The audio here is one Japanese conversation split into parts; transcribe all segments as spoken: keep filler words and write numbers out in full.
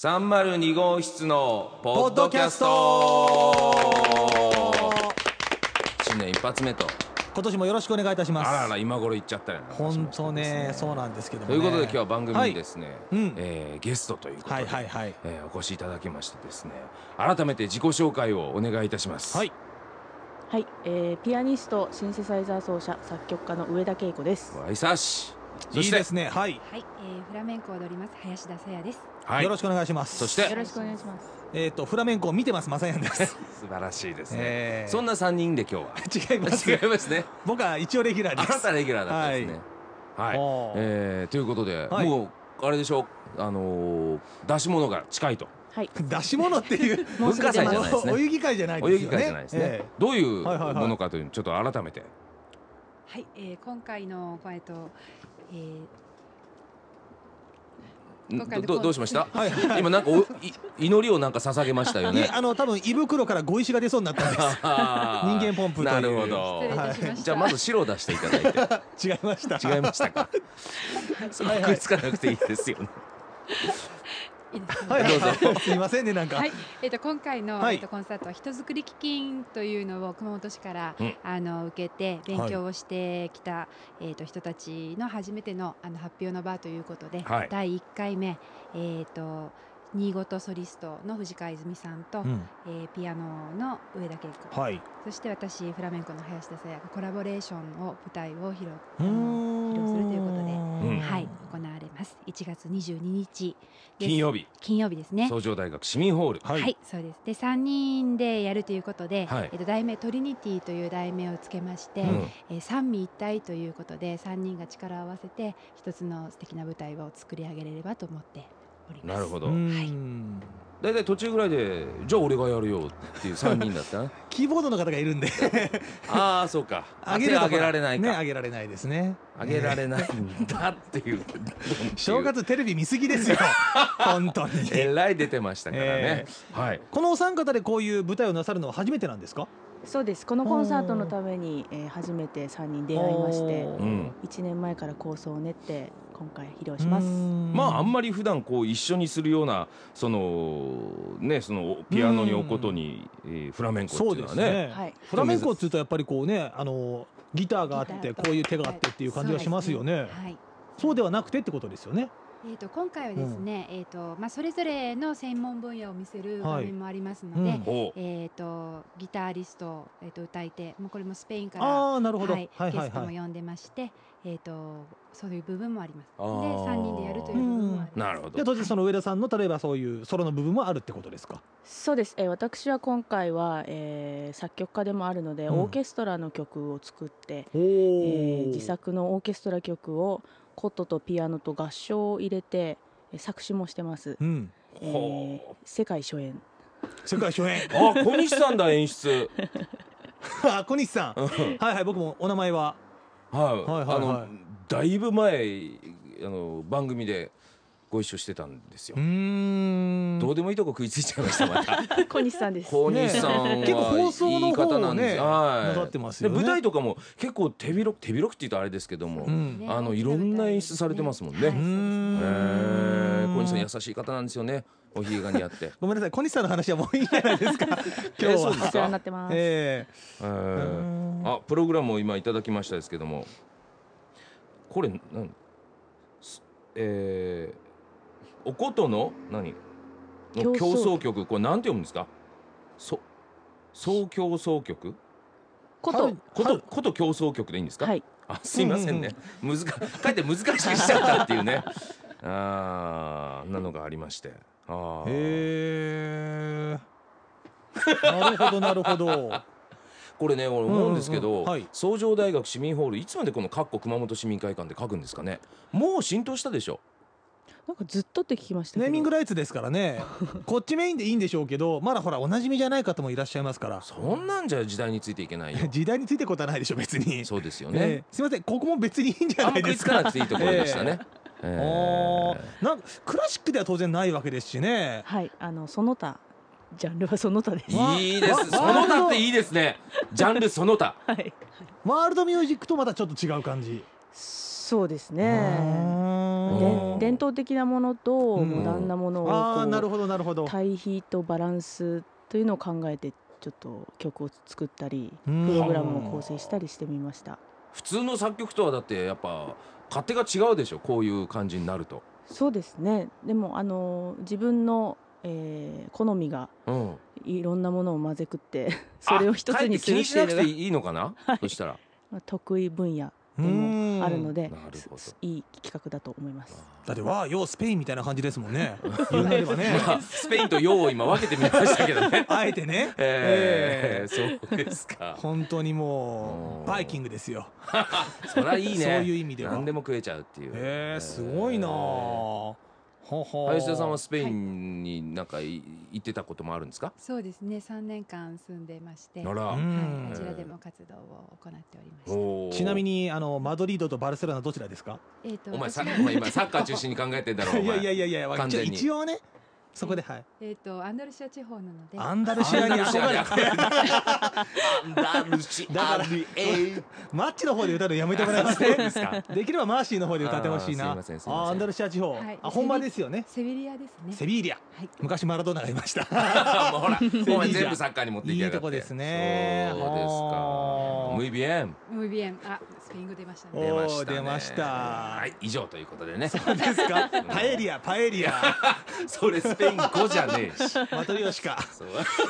さんまるに号室のポッドキャスト。新年一発目と、 今年もよろしくお願いいたします。 あらら今頃言っちゃったよな。 本当ね、そうなんですけどもね。 ということで今日は番組にですね、 はいうんえーゲストということで、 はいはいはいえーお越しいただきましてですね、改めて自己紹介をお願いいたします。 はいはい、えー、ピアニスト、シンセサイザー奏者、作曲家の上田恵子です。 わいさし。 いいですね。はい、 はい、えー、フラメンコを踊ります林田さやです。 はい、 よろしくお願いします。 そしてよろしくお願いします。 えっとフラメンコを見てますまさやんです素晴らしいですね、 えーそんなさんにんで今日は違います違いますね。 僕は一応レギュラーあです。 なたレギュラーだったんですね。はい、 おーえーということで、 はいもうあれでしょう、あのー出し物が近いと。 はい、 出し物っていうもうすぐ出ます文化祭じゃないですねお遊戯会じゃないお遊ですよね。 戯会じゃないですね、 えどういうはいはいはいものかというのをちょっと改めて。 はい、えー、今回のえっと、えー、 ん今回のどどどうしましたえはいはい今なんかおい祈りをなんか捧げましたよいえね。 あの多分胃袋から碁石が出そうになったんです。 あー人間ポンプというなるほど失礼いたしました。 じゃあまず白を出していただいて。 違いました。 違いましたかそこはいはい食いつかなくていいですよね。 いいですか。 はいはいどうぞはいすいませんねなんか。 はい、えっ、と今回の、 はいえっとコンサートは人づくり基金というのを熊本市から、 うんあの受けて勉強をしてきた、えっ、と人たちの初めてのあの発表の場ということで、 はいだいいっかいめえっ、と新琴ソリストの藤川泉さんと、 うんえーピアノの上田恵子、 はい。 そして私フラメンコの林田さやがコラボレーションを舞台を披露うーあのん披露するということで、 うんはい行われますいちがつにじゅうににちです。 金曜日金曜日ですね。 崇城大学市民ホール。 ははいい、そうです。でさんにんでやるということで、 はいえっと題名トリニティという題名をつけまして、 うんえー三位一体ということでさんにんが力を合わせて一つの素敵な舞台を作り上げれればと思っております。 なるほど。 うーんだいたい途中ぐらいでじゃあ俺がやるよっていうさんにんだったな。 キーボードの方がいるんでああそうか。 上げると手上げられないねか。 上げられないですね。 上げらねれないんだっていう。 正月テレビ見すぎですよ本当に。 えらい出てましたからねえ。 はい。 このお三方でこういう舞台をなさるのは初めてなんですか？ そうです。このコンサートのために、えー初めてさんにん出会いましておーうん。 いちねんまえから構想を練って今回披露します。 まああんままり普段こう一緒にするようなそのねそのピアノに置くことに、えーフラメンコってそいううのはね。 ですね。 はい、 フラメンコっていうとやっぱりこうねあのギターがあってギターとこういう手があってっていう感じがしますよね。 はい。 そうではなくてってことですよね。 えー、と今回はですね、えーとまあ、それぞれの専門分野を見せる場はい面もありますので、 うんおうえー、とギタリスト、えー、と歌い手もうこれもスペインからああなるほど。 はいはいはいゲストもはい。 呼んでまして、えー、とそういう部分もあります。 あーでさんにんでやるという部分もあります。 なるほどで。当然その上田さんの例えばそういうソロの部分もあるってことですか？ そうです、えー私は今回は、えー作曲家でもあるので、 うんオーケストラの曲を作って、 おえーー自作のオーケストラ曲を琴とピアノと合唱を入れてえー作詞もしてます、 うん。 えーほ世界初演。 世界初演。 あ小西さんだ演出。 あ小西さん。はいはい僕もお名前は。 はい、 はいはいはいあのだいぶ前あの番組でご一緒してたんですよう。ーん。 どうでもいいとこ食いついちゃいましたまた。 小西さんです。 小西さんはね結構放送のいい方をね方なんです。はい。 なさってますよねで舞台とかも結構手広く手広くって言うとあれですけども、 うんねあのいろんな演出されてますもんね。 はい、そうですうーんえー小西さん優しい方なんですよね。おひげが似合って。 ごめんなさい小西さんの話はもういいじゃないですか今日は。 えそうですお世話になってます。 えええーあプログラムを今いただきましたですけども、これなんすえーおことの何の競競争争曲、これなんて読むんですか？そ総競争曲？ ことはいことこと競争曲でいいんですか？ はい、 あすいませんね、難かかえって難しくしちゃったっていうねあーなのがありましてあーへえなるほどなるほど。 これね俺思うんですけどうんうんうんはい崇城大学市民ホールいつまでこのかっこ熊本市民会館で書くんですかね。もう浸透したでしょ。 なんかずっとって聞きましたけど。 ネーミングライツですからねこっちメインでいいんでしょうけどまだほらおなじみじゃない方もいらっしゃいますからそんなんじゃ時代についていけないよ。 時代についてことはないでしょ別に。 そうですよえね。 えすいませんここも別にいいんじゃあんま食いつないですか。 かなくていいところでしたね。 あえーなんかクラシックでは当然ないわけですしね。 はい、あのその他ジャンルはその他です。 わーいいです。 わその他っていいですね。ジャンルその他。 はい、 ワールドミュージックとまたちょっと違う感じ。 そうですうね。 ーんで伝統的なものとうんモダンなものをこうああなるほどなるほど。 対比とバランスというのを考えてちょっと曲を作ったりうんプログラムを構成したりしてみました。 普通の作曲とはだってやっぱ勝手が違うでしょ、こういう感じになると。 そうですね。でもあの自分の、えー好みがうん、 いろんなものを混ぜくってそれを一つにするってあかえって気にしないうのがくていいのかな、 はいそしたらまあ得意分野でもあるのでなるほどすいい企画だと思います。 だってわあようスペインみたいな感じですもんね。言うなればね。 まあ、スペインとヨーを今分けてみましたけどねあえてね。 えー、 えそうですか。 本当にもおーうバイキングですよ。 そりゃいいね。 そういう意味では何でも食えちゃうっていう。 えー、すごいなあ。ほほ林田さんはスペインになんかい行ってたこともあるんですか？ そうですね、さんねんかん住んでまして、 あら、 はい、 うんあちらでも活動を行っておりました。 おーちなみにあのマドリードとバルセロナどちらですか？ えーとお前さ、 私はお前今サッカー中心に考えてんだろお前。 いやいやいやいや完全に一応ねそこではい。 えーとアンダルシア地方なので、 アンダルシアに憧れてアンダルシだからアにえマッチの方で歌うのやめてもらえますそうでね。 すか。 できればマーシーの方で歌ってほしいな。 あーすいませんすいませんあーアンダルシア地方、 はいあ本場ですよね。 セビリアですね。 セビーリア。 はい。 昔マラドーナがいました。 もうほら、 ビーお前全部サッカーに持っていきやがって。 いいとこですねそうですか。 はあムイビエン。 ムイビエン、あ、スペイン語出ましたおね。 出ましたね。 出ましたはい、以上ということでね。 そうですか。パエリアパエリアそれスペイン語じゃねえし。 マトリオシカそう。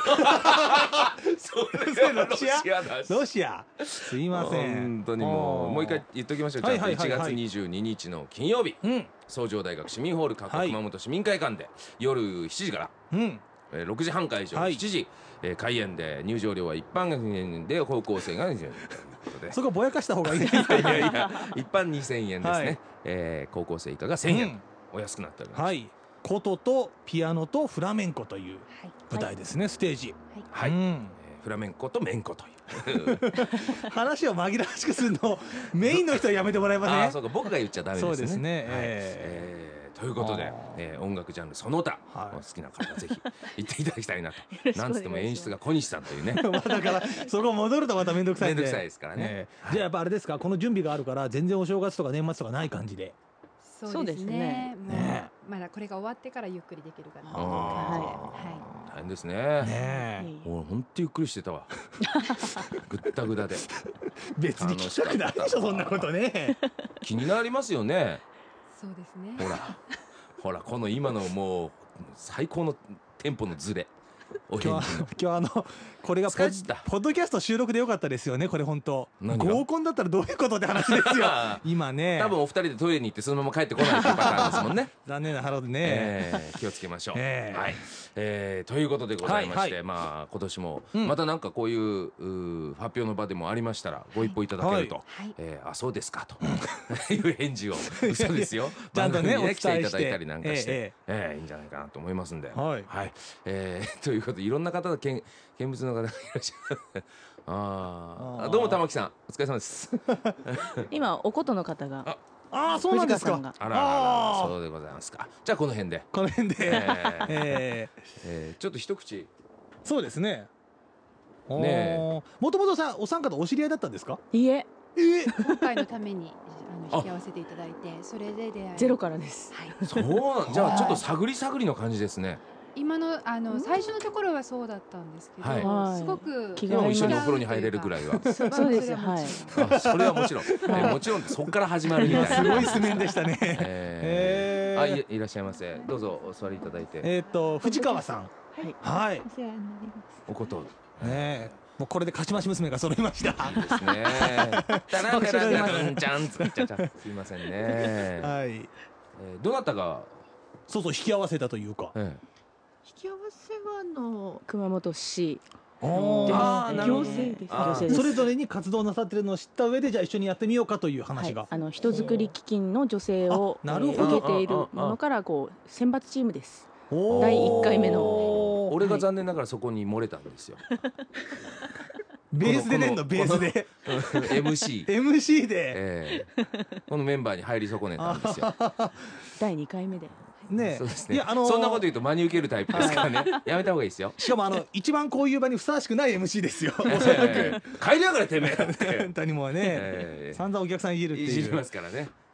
それはロシアだし。 ロシアすいません。 本当にもうもう一回言っときましょう。ちゃんとはいはいはいはいいちがつにじゅうににちの金曜日、 うん崇城大学市民ホールはい熊本市民会館で夜しちじから、 うんえーろくじはん会場、 はいしちじ、えー開演で入場料は一般円で高校生がにせんえんということで。 そこぼやかした方がいいですいやいやいや、一般にせんえんですね。 はいえー高校生以下がせんえん、お安くなっております。 はい琴とピアノとフラメンコというはい。 舞台ですね、ステージ。 はい、 うんえーフラメンコとメンコという。 話を紛らわしくするのメインの人はやめてもらえませんああ、そうか、僕が言っちゃダメですね。 そうですねはいええーということであー、 えー音楽ジャンルその他、 はいお好きな方ぜひ行っていただきたいなと。 ろしくお願いしますなんつっても演出が小西さんというね。 まあだからそこ戻るとまた面倒くさいんで面倒くさいですからねええじゃあやっぱあれですか、この準備があるから全然お正月とか年末とかない感じで。 そうですね。もねうまだこれが終わってからゆっくりできるかなというあ感じで、 ーは大変ですね。 ねえいえいえもう本当ゆっくりしてたわ。ぐったぐだで。 別に聞きたくないでしょそんなことね。 気になりますよね。 い。そうですね。 ほら、ほら、この今のもう最高のテンポのズレ。お返事の今日は今日はあのこれがポ疲れちゃったッポッドキャスト収録でよかったですよねこれ本当。 何が合コンだったらどういうことって話ですよ今ね。 多分お二人でトイレに行ってそのまま帰ってこないっていうパターンですもんね。 残念な腹でね。 えー気をつけましょう。 ええはい、えーということでございまして、 はいはいまあ今年もうんまたなんかこういう,、うー発表の場でもありましたらご一報いただけると、 はい。 えーあそうですかという返事を嘘ですよちゃんとね番組にお伝えして来ていただいたりなんかして、 えええいいんじゃないかなと思いますんで、 はいえーということでいろんな方が見見物の方がいらっしゃるあーあーどうも玉木さんお疲れ様です今お琴の方があああそうなんですか。 藤川あらあらあらあーそうでございますか。じゃあこの辺で、 この辺で、 えーええーちょっと一口ーそうですね。 ねえもともとさお三方お知り合いだったんですか。 いいええー、 今回のためにあの引き合わせていただいて、それで出会い。 ゼロからです。 はい。 そうなんじゃあちょっと探り探りの感じですね。 今のあの最初のところはそうだったんですけど、 はいすごく気が合います今も一緒にお風呂に入れるぐらいは。 そそうですまあはいそれはもちろんあそれはもちろん、えーもちろんそこから始まるみたいな。 すごい素面でしたね。 えーへーあいいらっしゃいませ。どうぞお座りいただいて。 えーっと藤川さん。 はいはい。 お世話になります。 おことねえもうこれで勝ち増し娘が揃いました。 ですね。たらんたらんたらんちゃんつっちゃちゃ。すいませんね。えはい。 ーどなたが、 そうそう引き合わせたというか。 え引き合わせはあの熊本市おーあーなるほど行政です。 あー行政です。 それぞれに活動なさってるのを知った上でじゃあ一緒にやってみようかという話が。 はい、あの人づくり基金の女性をあなるほどえー受けているものからこう選抜チームです。 おーだいいっかいめのおー俺が残念ながらそこに漏れたんですよ。 ベースで出んのこのベースでエムシー。 エムシーでええこのメンバーに入り損ねたんですよ。 だいにかいめで。 ねそうですね。 いやあのーそんなこと言うと真に受けるタイプですからね。やめた方がいいですよ。 しかもあの一番こういう場にふさわしくない エムシー ですよ。おそらくええ帰りやがらてめえって。 本当にもうねええ散々お客さんいじるっていじりいう。 ますからね。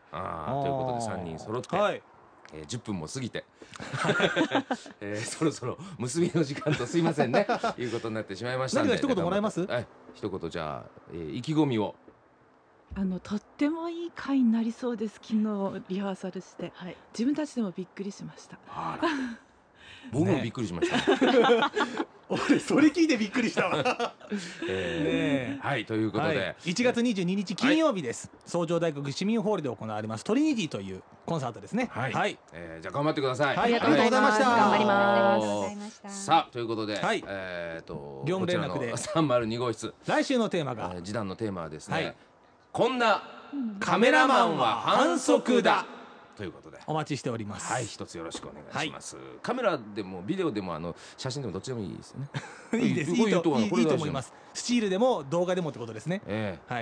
あーということでさんにん揃って、 はい、 えー、じゅっぷんも過ぎて、えー、そろそろ結びの時間とすいませんねいうことになってしまいましたんで、 何か一言もらえます？ はい、一言じゃあ、えー、意気込みを。 あのとってもいい回になりそうです。昨日リハーサルして、はい、自分たちでもびっくりしました。 あら僕もびっくりしました、ね、 俺それ聞いてびっくりしたわ、 えーね、 はいということで、 はい、いちがつにじゅうににち金曜日です、はい、崇城大学市民ホールで行われますトリニティというコンサートですね。 はい、 はい、 えー、じゃあ頑張ってください。 ありがとうございました。頑張ります。 さあということで、 はい、 えー、と業務連絡でさんまるに号室、 来週のテーマが、 えー、次男のテーマはですね、 はい、 こんなカメラマンは反則だということでお待ちしております。 はい、一つよろしくお願いします、はい、カメラでもビデオでもあの写真でもどっちでもいいですよねいいです、いいと、いい、いいと思います。スチールでも動画でもってことですね。ええ、はい。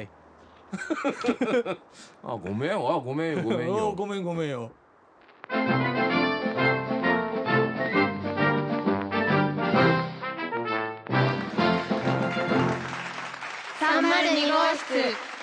あ、ごめん、あ、ごめんよ、ごめんよごめんごめんよ。 さんまるに号室。